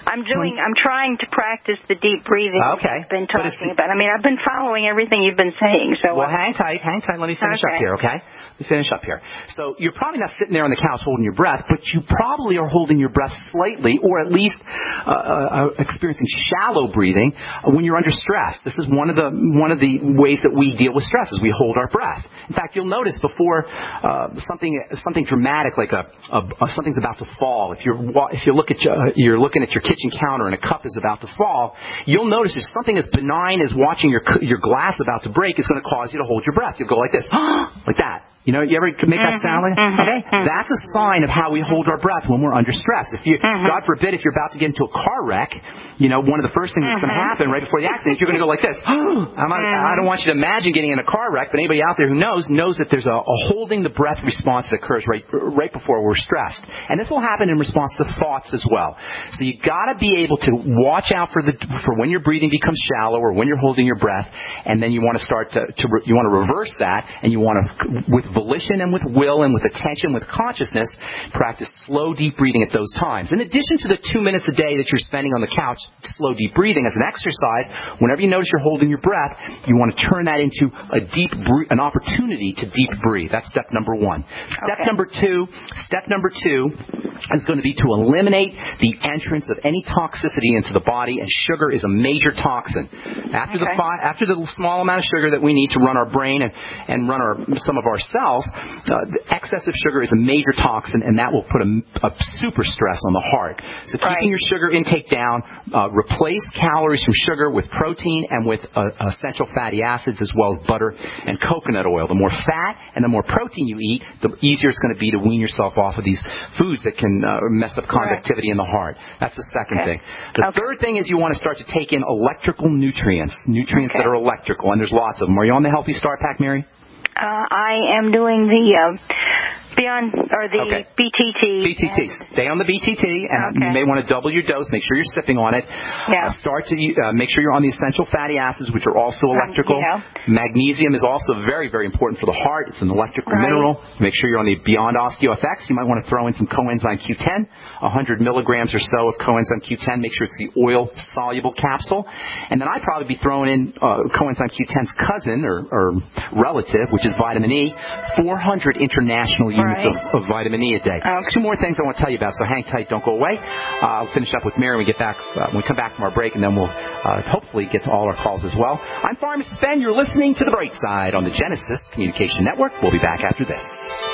S1: I'm doing. I'm trying to practice the deep breathing.
S2: Okay.
S1: You've been talking about. I mean, I've been following everything you've been saying. So.
S2: Well, hang tight, hang tight. Let me finish
S1: okay.
S2: up here, okay? Let me finish up here. So you're probably not sitting there on the couch holding your breath, but you probably are holding your breath slightly, or at least uh, uh, experiencing shallow breathing when you're under stress. This is one of the one of the ways that we deal with stress is we hold our breath. In fact, you'll notice before uh, something something dramatic like a, a, a something's about to fall. If you're if you look at your, you're looking at your kitchen counter and a cup is about to fall, you'll notice if something as benign as watching your your glass about to break is going to cause you to hold your breath. You'll go like this, like that. You know, you ever make that sound like that?
S1: Mm-hmm,
S2: okay?
S1: mm-hmm.
S2: That's a sign of how we hold our breath when we're under stress. If you,
S1: mm-hmm.
S2: God forbid, if you're about to get into a car wreck, you know, one of the first things that's going to
S1: mm-hmm.
S2: happen right before the accident is you're going to go like this. I'm not, I don't want you to imagine getting in a car wreck, but anybody out there who knows, knows that there's a, a holding the breath response that occurs right, right before we're stressed. And this will happen in response to thoughts as well. So you got to be able to watch out for the, for when your breathing becomes shallow or when you're holding your breath, and then you want to start to, to you want to reverse that, and you want to, with volition and with will and with attention, with consciousness, practice slow, deep breathing at those times. In addition to the two minutes a day that you're spending on the couch, slow, deep breathing as an exercise, whenever you notice you're holding your breath, you want to turn that into a deep, an opportunity to deep breathe. That's step number one. Step
S1: okay.
S2: number two, step number two is going to be to eliminate the entrance of any toxicity into the body, and sugar is a major toxin. After
S1: okay.
S2: the fi- after the small amount of sugar that we need to run our brain and, and run our some of our cells, Uh, the excessive sugar is a major toxin, and that will put a, a super stress on the heart. So keeping
S1: right.
S2: your sugar intake down, uh, replace calories from sugar with protein and with uh, essential fatty acids as well as butter and coconut oil. The more fat and the more protein you eat, the easier it's going to be to wean yourself off of these foods that can uh, mess up conductivity right. in the heart. That's the second
S1: okay.
S2: thing. The
S1: okay.
S2: third thing is you want to start to take in electrical nutrients, nutrients
S1: okay.
S2: that are electrical, and there's lots of them. Are you on the Healthy Start Pack, Mary?
S1: Uh, I am doing the uh, Beyond or the
S2: okay.
S1: B T T.
S2: B T T. Stay on the B T T, and
S1: okay.
S2: you may want to double your dose. Make sure you're sipping on it.
S1: Yeah.
S2: Uh, start to uh, make sure you're on the essential fatty acids, which are also electrical.
S1: Um, yeah.
S2: Magnesium is also very, very important for the heart. It's an electrical
S1: right.
S2: mineral. Make sure you're on the Beyond OsteoFX. You might want to throw in some coenzyme Q ten, one hundred milligrams or so of coenzyme Q ten. Make sure it's the oil-soluble capsule. And then I'd probably be throwing in uh, coenzyme Q ten's cousin or, or relative, which is vitamin E, four hundred international units
S1: right.
S2: of, of vitamin E a day.
S1: Okay.
S2: Two more things I want to tell you about, so hang tight, don't go away. Uh, I'll finish up with Mary when we get back, uh, when we come back from our break, and then we'll uh, hopefully get to all our calls as well. I'm Pharmacist Ben. You're listening to The Bright Side on the Genesis Communication Network. We'll be back after this.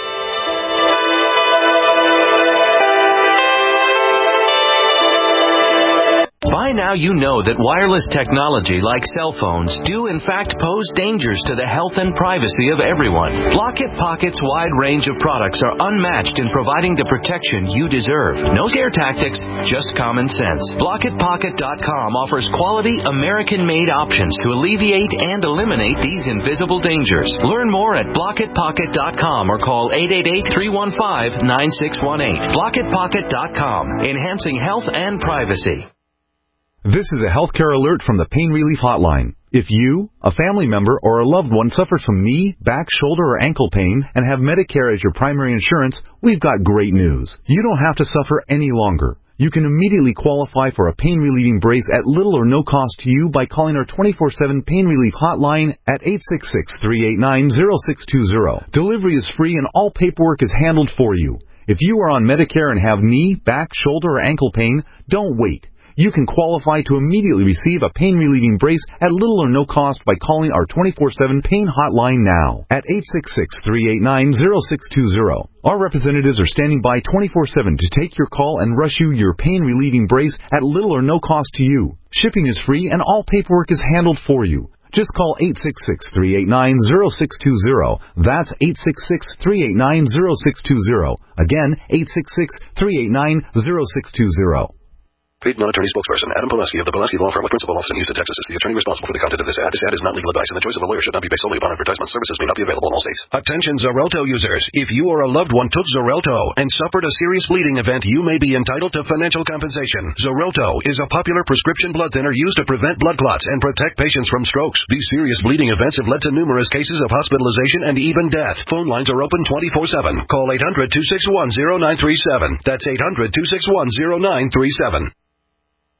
S13: By now you know that wireless technology like cell phones do in fact pose dangers to the health and privacy of everyone. Block-It Pocket's wide range of products are unmatched in providing the protection you deserve. No scare tactics, just common sense. Block It Pocket dot com offers quality American-made options to alleviate and eliminate these invisible dangers. Learn more at Block It Pocket dot com or call eight eight eight, three one five, nine six one eight. Block It Pocket dot com, enhancing health and privacy.
S4: This is a healthcare alert from the Pain Relief Hotline. If you, a family member, or a loved one suffers from knee, back, shoulder, or ankle pain and have Medicare as your primary insurance, we've got great news. You don't have to suffer any longer. You can immediately qualify for a pain-relieving brace at little or no cost to you by calling our twenty-four seven Pain Relief Hotline at eight six six, three eight nine, zero six two zero. Delivery is free and all paperwork is handled for you. If you are on Medicare and have knee, back, shoulder, or ankle pain, don't wait. You can qualify to immediately receive a pain-relieving brace at little or no cost by calling our twenty-four seven Pain Hotline now at eight six six, three eight nine, zero six two zero. Our representatives are standing by twenty-four seven to take your call and rush you your pain-relieving brace at little or no cost to you. Shipping is free and all paperwork is handled for you. Just call eight six six, three eight nine, zero six two zero. That's eight six six, three eight nine, zero six two zero. Again, eight six six, three eight nine, zero six two zero.
S17: Paid non-attorney spokesperson Adam Poleski of the Poleski Law Firm with principal office in Houston, Texas is the attorney responsible for the content of this ad. This ad is not legal advice, and the choice of a lawyer should not be based solely upon advertisement. Services may not be available in all states.
S22: Attention Xarelto users. If you or a loved one took Xarelto and suffered a serious bleeding event, you may be entitled to financial compensation. Xarelto is a popular prescription blood thinner used to prevent blood clots and protect patients from strokes. These serious bleeding events have led to numerous cases of hospitalization and even death. Phone lines are open twenty-four seven. Call eight hundred, two six one, zero nine three seven. That's eight hundred, two six one, zero nine three seven.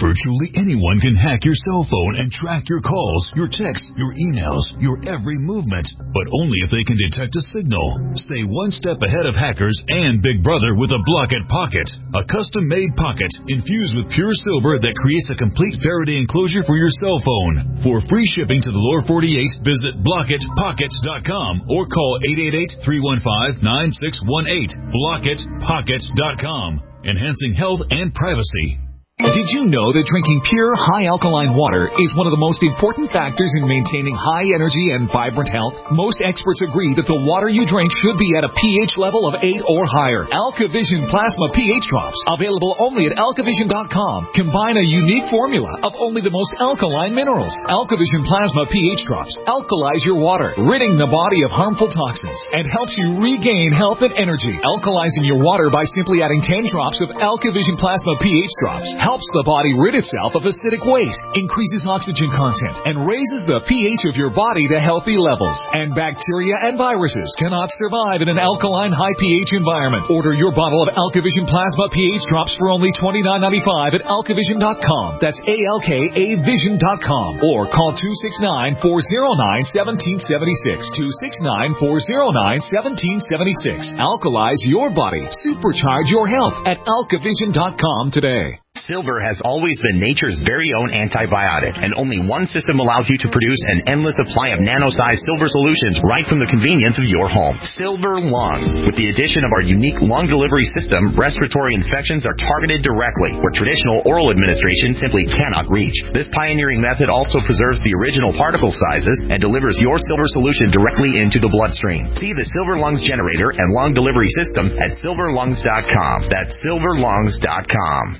S19: Virtually anyone can hack your cell phone and track your calls, your texts, your emails, your every movement, but only if they can detect a signal. Stay one step ahead of hackers and Big Brother with a Block-It Pocket, a custom-made pocket infused with pure silver that creates a complete Faraday enclosure for your cell phone. For free shipping to the lower forty-eight, visit block it pocket dot com or call eight eight eight, three one five, nine six one eight. block it pocket dot com, enhancing health and privacy.
S5: Did you know that drinking pure, high-alkaline water is one of the most important factors in maintaining high energy and vibrant health? Most experts agree that the water you drink should be at a pH level of eight or higher. AlkaVision Plasma pH Drops, available only at alkavision dot com, combine a unique formula of only the most alkaline minerals. AlkaVision Plasma pH Drops alkalize your water, ridding the body of harmful toxins, and helps you regain health and energy. Alkalizing your water by simply adding ten drops of AlkaVision Plasma pH Drops helps the body rid itself of acidic waste, increases oxygen content, and raises the pH of your body to healthy levels. And bacteria and viruses cannot survive in an alkaline high pH environment. Order your bottle of AlkaVision Plasma pH Drops for only twenty-nine ninety-five at alkavision dot com. That's A L K A vision dot com. Or call two six nine, four oh nine, one seven seven six. two six nine, four oh nine, one seven seven six. Alkalize your body. Supercharge your health at alkavision dot com today.
S2: Silver has always been nature's very own antibiotic, and only one system allows you to produce an endless supply of nano-sized silver solutions right from the convenience of your home. Silver Lungs. With the addition of our unique lung delivery system, respiratory infections are targeted directly, where traditional oral administration simply cannot reach. This pioneering method also preserves the original particle sizes and delivers your silver solution directly into the bloodstream. See the Silver Lungs generator and lung delivery system at silver lungs dot com. That's silver lungs dot com.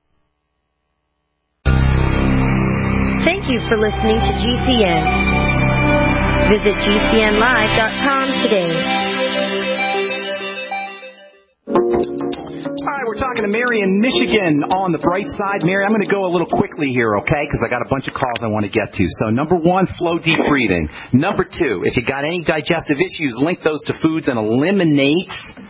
S11: Thank you for listening to G C N. Visit G C N live dot com today.
S2: All right, we're talking to Mary in Michigan on the bright side. Mary, I'm going to go a little quickly here, okay, because I got a bunch of calls I want to get to. So number one, slow deep breathing. Number two, if you got any digestive issues, link those to foods and eliminate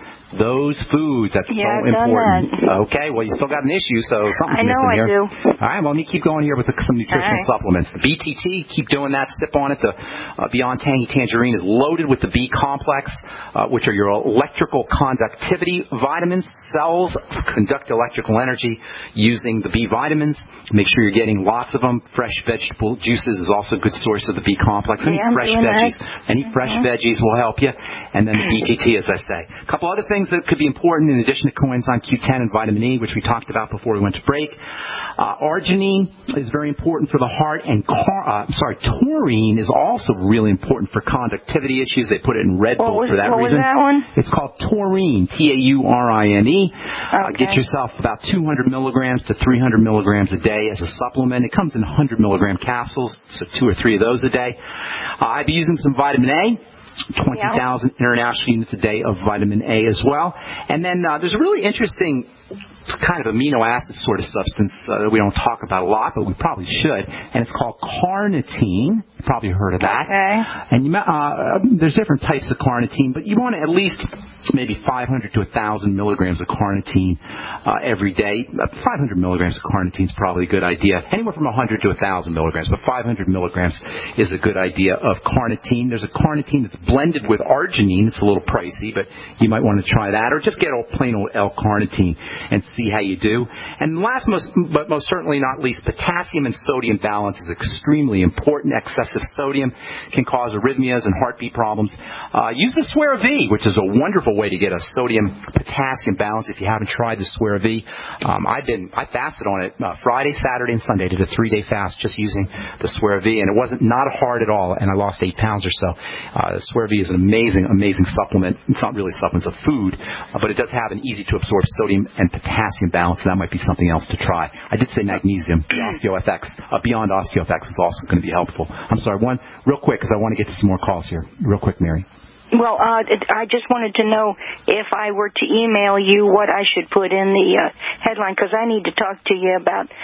S2: those foods. That's
S1: yeah,
S2: so
S1: I've
S2: important.
S1: Done that.
S2: Okay, well, you still got an issue, so something's
S1: I know
S2: missing
S1: I
S2: here.
S1: do.
S2: All right, well, let me keep going here with the, some nutritional
S1: right.
S2: supplements. The B T T, keep doing that. Sip on it. The uh, Beyond Tangy Tangerine is loaded with the B complex, uh, which are your electrical conductivity vitamins. Cells conduct electrical energy using the B vitamins. Make sure you're getting lots of them. Fresh vegetable juices is also a good source of the B complex. Any
S1: yeah,
S2: fresh veggies.
S1: That.
S2: Any fresh mm-hmm. veggies will help you. And then the B T T, as I say. A couple other things that could be important in addition to coenzyme Q ten and vitamin E, which we talked about before we went to break. Uh, arginine is very important for the heart, and car, uh, sorry, taurine is also really important for conductivity issues. They put it in Red Bull
S1: was,
S2: for that
S1: what
S2: reason.
S1: Was that one?
S2: It's called taurine, T A U R I N E.
S1: Okay.
S2: Uh, get yourself about two hundred milligrams to three hundred milligrams a day as a supplement. It comes in one hundred milligram capsules, so two or three of those a day. Uh, I'd be using some vitamin A. twenty thousand yep. international units a day of vitamin A as well. And then uh, there's a really interesting kind of amino acid sort of substance uh, that we don't talk about a lot, but we probably should, and it's called carnitine. You've probably heard of that.
S1: Okay.
S2: And you, uh, there's different types of carnitine, but you want at least maybe five hundred to one thousand milligrams of carnitine uh, every day. five hundred milligrams of carnitine is probably a good idea. Anywhere from one hundred to one thousand milligrams, but five hundred milligrams is a good idea of carnitine. There's a carnitine that's blended with arginine. It's a little pricey, but you might want to try that, or just get old, plain old L-carnitine and see how you do. And last, most, but most certainly not least, potassium and sodium balance is extremely important. Excessive sodium can cause arrhythmias and heartbeat problems. Uh, use the Swear V, which is a wonderful way to get a sodium-potassium balance if you haven't tried the Swear V. Um, I've been, I fasted on it uh, Friday, Saturday, and Sunday. Did a three-day fast just using the Swear V, and it wasn't not hard at all, and I lost eight pounds or so. Uh, the Swear V is an amazing, amazing supplement. It's not really a supplement, it's a food, uh, but it does have an easy-to-absorb sodium and potassium balance, and that might be something else to try. I did say magnesium. The OsteoFX, uh, Beyond OsteoFX is also going to be helpful. I'm sorry, one, real quick, because I want to get to some more calls here. Real quick, Mary.
S1: Well, uh, I just wanted to know if I were to email you what I should put in the uh, headline, because I need to talk to you about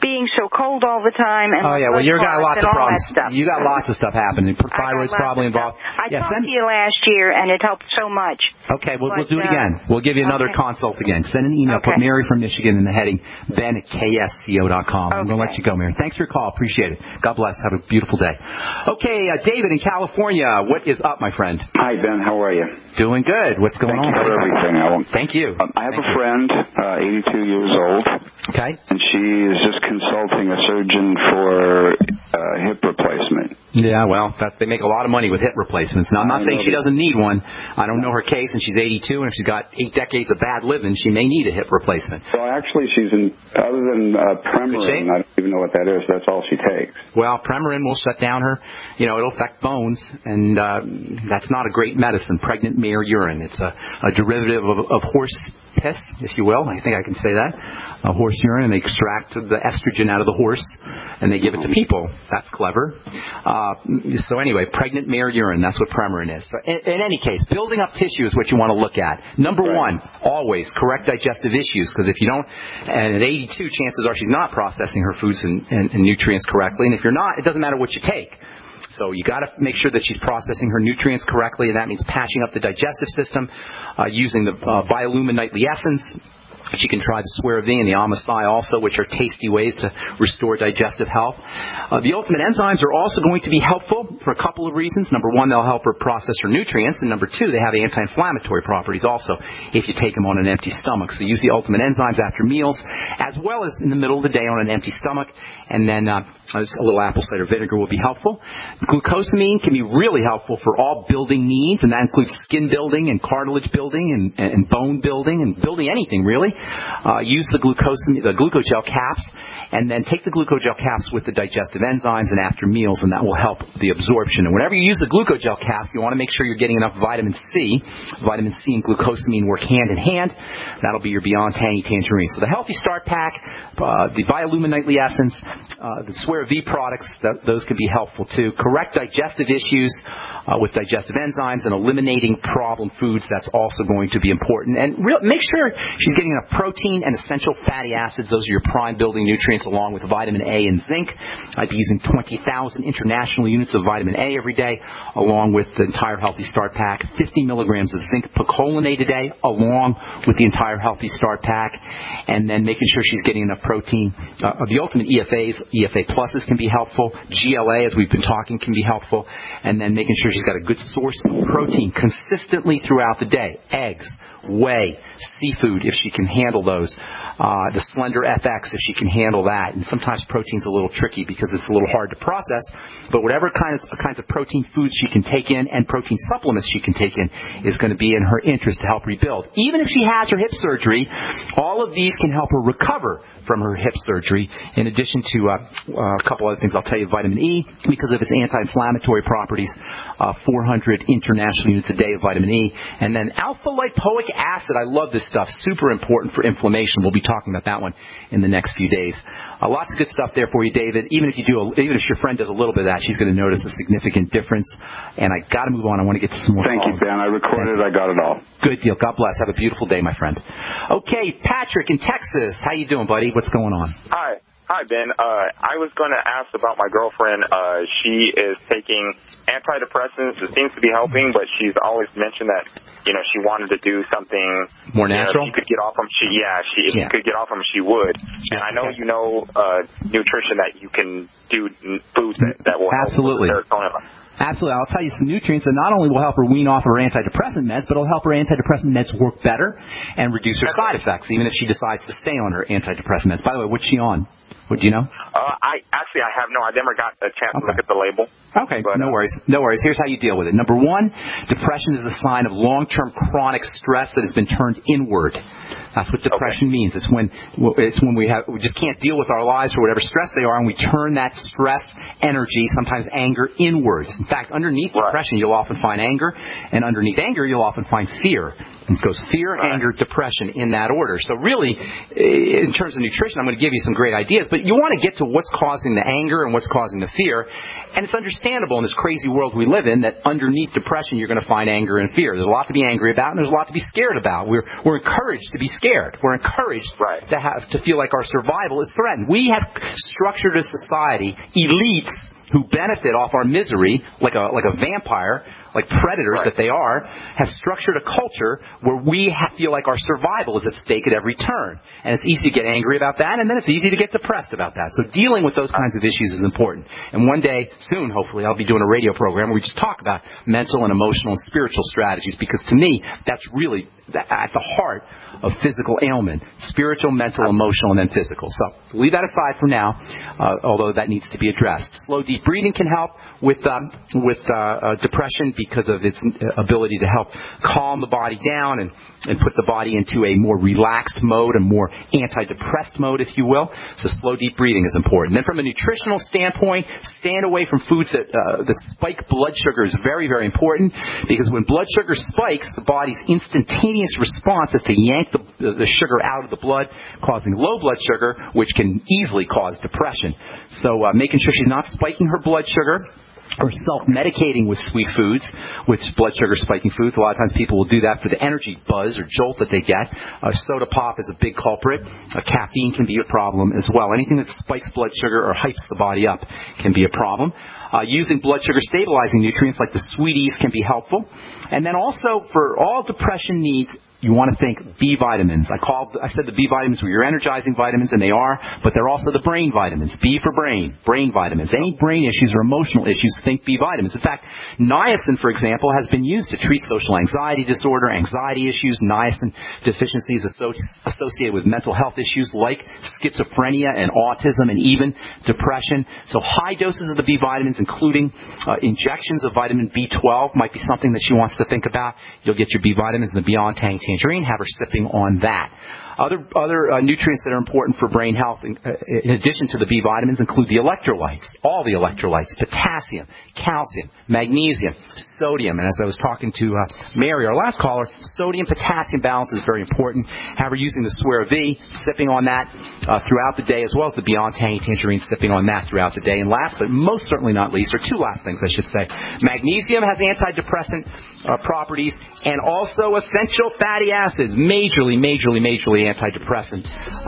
S1: being so cold all the time. And
S2: oh, yeah, well, you got lots of problems. You got
S1: so,
S2: lots of stuff happening. Thyroid's probably involved.
S1: I
S2: yeah,
S1: talked
S2: send...
S1: to you last year, and it helped so much.
S2: Okay, we'll,
S1: but,
S2: we'll do it again. Uh, we'll give you another
S1: okay.
S2: consult again. Send an email.
S1: Okay.
S2: Put Mary from Michigan in the heading, Ben at K S C O dot com.
S1: Okay.
S2: I'm going to let you go, Mary. Thanks for your call. Appreciate it. God bless. Have a beautiful day. Okay, uh, David in California. What is up, my friend?
S6: Hi, Ben. How are you?
S2: Doing good. What's going
S6: Thank
S2: on?
S6: You for everything. I won't...
S2: Thank you.
S6: Um, I have
S2: Thank
S6: a friend, uh, eighty-two years old.
S2: Okay.
S6: And she is just consulting a surgeon for uh, hip replacement.
S2: Yeah, well, that, they make a lot of money with hip replacements. Now, I'm not
S6: I
S2: saying she
S6: that.
S2: doesn't need one. I don't know her case, and she's eighty-two, and if she's got eight decades of bad living, she may need a hip replacement.
S6: Well, actually, she's in, other than uh, Premarin, I don't even know what that is. That's all she takes.
S2: Well, Premarin will shut down her, you know, it'll affect bones, and uh, that's not a great medicine, pregnant mare urine. It's a, a derivative of, of horse piss, if you will. I think I can say that. A horse urine, and they extract the estrogen out of the horse, and they give it to people. That's clever. Uh, so anyway, pregnant mare urine, that's what Premarin is. So in, in any case, building up tissue is what you want to look at. Number right. one, always correct digestive issues, because if you don't, and at eighty-two, chances are she's not processing her foods and, and, and nutrients correctly, and if you're not, it doesn't matter what you take. So you got to make sure that she's processing her nutrients correctly, and that means patching up the digestive system, uh, using the uh, Biolumin Nightly Essence. She can try the Swear V and the Amasai also, which are tasty ways to restore digestive health. Uh, the Ultimate Enzymes are also going to be helpful for a couple of reasons. Number one, they'll help her process her nutrients. And number two, they have anti-inflammatory properties also if you take them on an empty stomach. So use the Ultimate Enzymes after meals as well as in the middle of the day on an empty stomach. And then uh, a little apple cider vinegar will be helpful. Glucosamine can be really helpful for all building needs, and that includes skin building and cartilage building and, and bone building and building anything, really. Uh, use the glucosamine, the glucogel caps, and then take the glucogel caps with the digestive enzymes and after meals, and that will help the absorption. And whenever you use the glucogel caps, you want to make sure you're getting enough vitamin C. Vitamin C and glucosamine work hand in hand. That'll be your Beyond Tangy Tangerine. So the Healthy Start Pack, uh, the Biolumin Nightly Essence, uh, the Swear V products, th- those can be helpful too. Correct digestive issues uh, with digestive enzymes and eliminating problem foods, that's also going to be important. And re- make sure she's getting enough protein and essential fatty acids. Those are your prime building nutrients along with vitamin A and zinc. I'd be using twenty thousand international units of vitamin A every day along with the entire Healthy Start Pack, fifty milligrams of zinc picolinate a day along with the entire Healthy Start Pack, and then making sure she's getting enough protein. Uh, the Ultimate E F As, E F A Pluses can be helpful. G L A, as we've been talking, can be helpful. And then making sure she's got a good source of protein consistently throughout the day. Eggs, whey, seafood, if she can handle those. Uh, the Slender F X, if she can handle that. And sometimes protein's a little tricky because it's a little hard to process. But whatever kinds of, kinds of protein foods she can take in and protein supplements she can take in is going to be in her interest to help rebuild. Even if she has her hip surgery, all of these can help her recover from her hip surgery, in addition to uh, uh, a couple other things. I'll tell you vitamin E, because of its anti-inflammatory properties, uh, four hundred international units a day of vitamin E. And then alpha-lipoic acid. I love this stuff. Super important for inflammation. We'll be talking about that one in the next few days. Uh, lots of good stuff there for you, David. Even if you do, a, even if your friend does a little bit of that, she's going to notice a significant difference. And I got to move on. I want to get to some more
S6: Thank calls. you, Ben. I recorded it. I got it all.
S2: Good deal. God bless. Have a beautiful day, my friend. Okay, Patrick in Texas. How you doing, buddy? What's going on?
S7: Hi. Hi, Ben. Uh, I was going to ask about my girlfriend. Uh, she is taking antidepressants. It seems to be helping, but she's always mentioned that, you know, she wanted to do something
S2: more natural.
S7: You know, she could get off from. She, yeah, she if
S2: yeah.
S7: she could get off from, she would. And I know
S2: okay.
S7: you know uh, nutrition that you can do foods that, that will
S2: Absolutely.
S7: help with serotonin.
S2: Absolutely. I'll tell you some nutrients that not only will help her wean off her antidepressant meds, but it'll help her antidepressant meds work better and reduce her side effects, even if she decides to stay on her antidepressant meds. By the way, what's she on? What do you know?
S7: Uh, I actually I have no. I never got a chance
S2: okay.
S7: to look at the label.
S2: Okay,
S7: but,
S2: no
S7: uh,
S2: worries. No worries. Here's how you deal with it. Number one, depression is a sign of long-term chronic stress that has been turned inward. That's what depression okay. means. It's when it's when we have we just can't deal with our lives or whatever stress they are, and we turn that stress, energy, sometimes anger, inwards. In fact, underneath
S7: right.
S2: depression, you'll often find anger, and underneath anger, you'll often find fear. It goes fear, anger, depression in that order. So really, in terms of nutrition, I'm going to give you some great ideas, but you want to get to what's causing the anger and what's causing the fear. And it's understandable in this crazy world we live in that underneath depression, you're going to find anger and fear. There's a lot to be angry about, and there's a lot to be scared about. We're we're encouraged to be scared. We're encouraged right. to have to feel like our survival is threatened. We have structured a society, elites who benefit off our misery, like a like a vampire, like predators right. that they are, have structured a culture where we have, feel like our survival is at stake at every turn. And it's easy to get angry about that, and then it's easy to get depressed about that. So dealing with those kinds of issues is important. And one day, soon, hopefully, I'll be doing a radio program where we just talk about mental and emotional and spiritual strategies, because to me, that's really at the heart of physical ailment. Spiritual, mental, emotional, and then physical. So leave that aside for now, uh, although that needs to be addressed. Slow, deep breathing can help with um, with uh, uh, depression because of its ability to help calm the body down and, and put the body into a more relaxed mode, a more antidepressed mode, if you will. So slow, deep breathing is important. Then from a nutritional standpoint, stand away from foods that, uh, that spike blood sugar is very, very important, because when blood sugar spikes, the body's instantaneous response is to yank the, the sugar out of the blood, causing low blood sugar, which can easily cause depression. So uh, making sure she's not spiking her blood sugar or self-medicating with sweet foods, with blood sugar spiking foods. A lot of times people will do that for the energy buzz or jolt that they get. Uh, soda pop is a big culprit. Uh, caffeine can be a problem as well. Anything that spikes blood sugar or hypes the body up can be a problem. Uh, using blood sugar stabilizing nutrients like the sweeties can be helpful. And then also for all depression needs, you want to think B vitamins. I called, I said the B vitamins were your energizing vitamins, and they are, but they're also the brain vitamins. B for brain, brain vitamins. Any brain issues or emotional issues, think B vitamins. In fact, niacin, for example, has been used to treat social anxiety disorder, anxiety issues. Niacin deficiency is associated with mental health issues like schizophrenia and autism and even depression. So high doses of the B vitamins, including uh, injections of vitamin B twelve, might be something that she wants to think about. You'll get your B vitamins in the Beyond Tang Tangerine, have her sipping on that. Other other uh, nutrients that are important for brain health, in, uh, in addition to the B vitamins, include the electrolytes, all the electrolytes, potassium, calcium, magnesium, sodium. And as I was talking to uh, Mary, our last caller, sodium-potassium balance is very important. Have her using the Swear V, sipping on that uh, throughout the day, as well as the Beyond Tangy Tangerine, sipping on that throughout the day. And last, but most certainly not least, or two last things I should say, magnesium has antidepressant uh, properties, and also essential fatty acids, majorly, majorly, majorly antidepressant.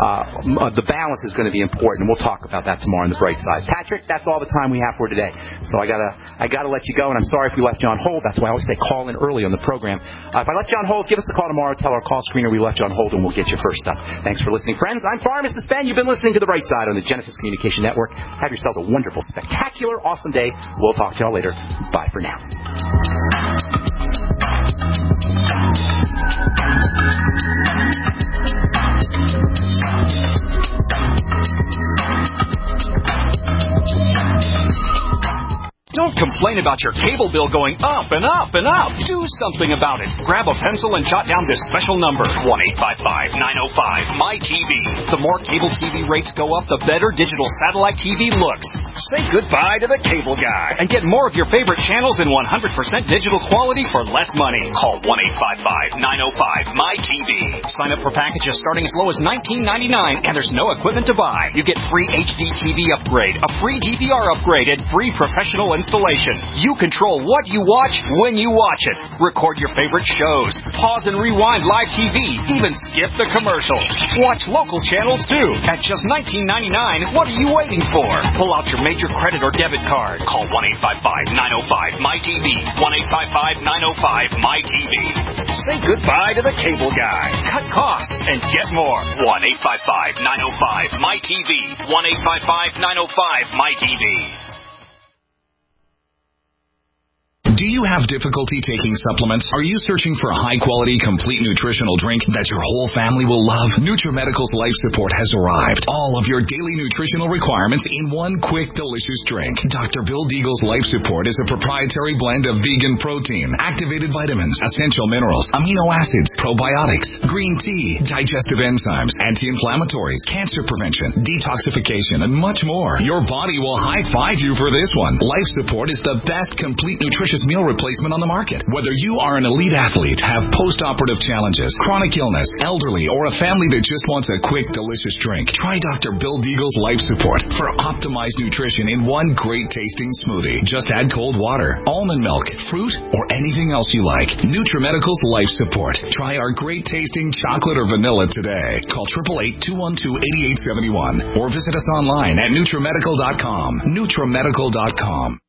S2: Uh, the balance is going to be important. We'll talk about that tomorrow on the bright side. Patrick, that's all the time we have for today. So I gotta, I gotta let you go, and I'm sorry if we left you on hold. That's why I always say call in early on the program. Uh, if I let you on hold, give us a call tomorrow. Tell our call screener we left you on hold, and we'll get you first up. Thanks for listening, friends. I'm Pharmacist Ben. You've been listening to the Bright Side on the Genesis Communication Network. Have yourselves a wonderful, spectacular, awesome day. We'll talk to y'all later. Bye for now.
S8: Don't complain about your cable bill going up and up and up. Do something about it. Grab a pencil and jot down this special number, one eight five five, nine oh five, M Y T V. The more cable T V rates go up, the better digital satellite T V looks. Say goodbye to the cable guy and get more of your favorite channels in one hundred percent digital quality for less money. Call one eight five five, nine oh five, M Y T V. Sign up for packages starting as low as nineteen ninety-nine, and there's no equipment to buy. You get free H D T V upgrade, a free D V R upgrade, and free professional installation. You control what you watch when you watch it. Record your favorite shows. Pause and rewind live T V. Even skip the commercials. Watch local channels too. At just nineteen ninety-nine, what are you waiting for? Pull out your major credit or debit card. Call one eight five five, nine oh five, M Y T V. one eight five five, nine oh five, M Y T V. Say goodbye to the cable guy. Cut costs and get more. one eight five five, nine oh five, M Y T V. one eight five five, nine oh five, M Y T V.
S5: Do you have difficulty taking supplements? Are you searching for a high-quality, complete nutritional drink that your whole family will love? NutriMedical's Life Support has arrived. All of your daily nutritional requirements in one quick, delicious drink. Doctor Bill Deagle's Life Support is a proprietary blend of vegan protein, activated vitamins, essential minerals, amino acids, probiotics, green tea, digestive enzymes, anti-inflammatories, cancer prevention, detoxification, and much more. Your body will high-five you for this one. Life Support is the best complete nutritious meal replacement on the market. Whether you are an elite athlete, have post-operative challenges, chronic illness, elderly, or a family that just wants a quick, delicious drink, try Doctor Bill Deagle's Life Support for optimized nutrition in one great tasting smoothie. Just add cold water, almond milk, fruit, or anything else you like. NutriMedical's Life Support. Try our great tasting chocolate or vanilla today. Call eight eight eight, two one two, eight eight seven one or visit us online at NutriMedical dot com. NutriMedical dot com.